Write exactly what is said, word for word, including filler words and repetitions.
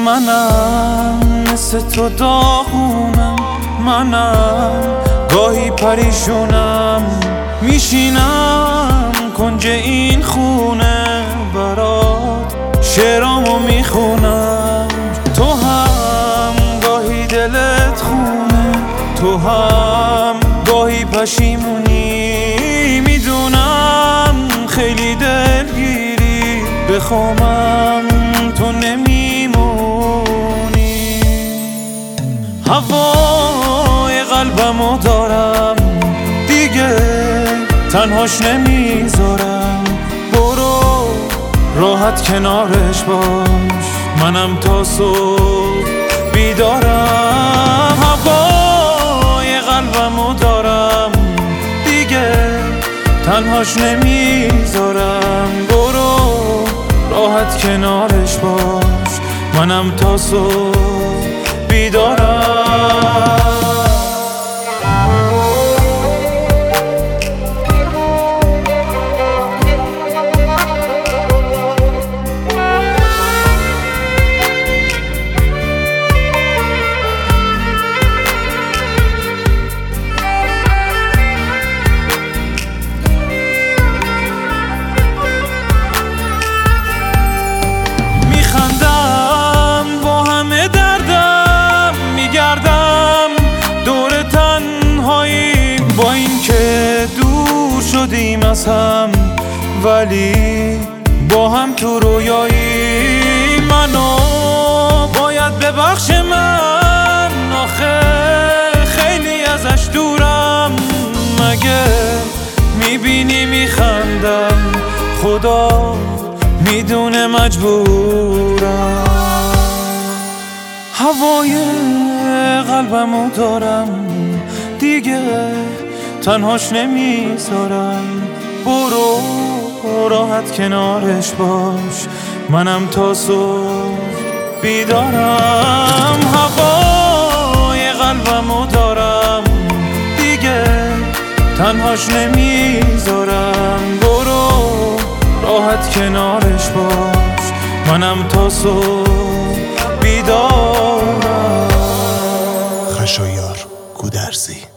منم مثل تو داغونم، منم گاهی پریشونم، میشینم کنج این خونه برات شعرامو میخونم. تو هم گاهی دلت خونه، تو هم گاهی پشیمونی، میدونم خیلی دلگیری، بخوامم تو نمیمونی. هوای قلبمو دارم دیگه تنهاش نمیذارم، برو راحت کنارش باش، منم تا صبح بیدارم. هوای قلبمو دارم دیگه تنهاش نمیذارم، برو راحت کنارش باش، منم تا صبح بیدارم. با این که دور شدیم از هم، ولی با هم تو رویایی، منو باید ببخش من، آخه خیلی ازش دورم. مگه میبینی میخندم، خدا میدونه مجبورم. هوای قلبمو دارم دیگه تنهاش نمیذارم، برو راحت کنارش باش، منم تا صبح بیدارم. هوای قلبمو دارم دیگه تنهاش نمیذارم، برو راحت کنارش باش، منم تا صبح بیدارم. خشایار گودرزی.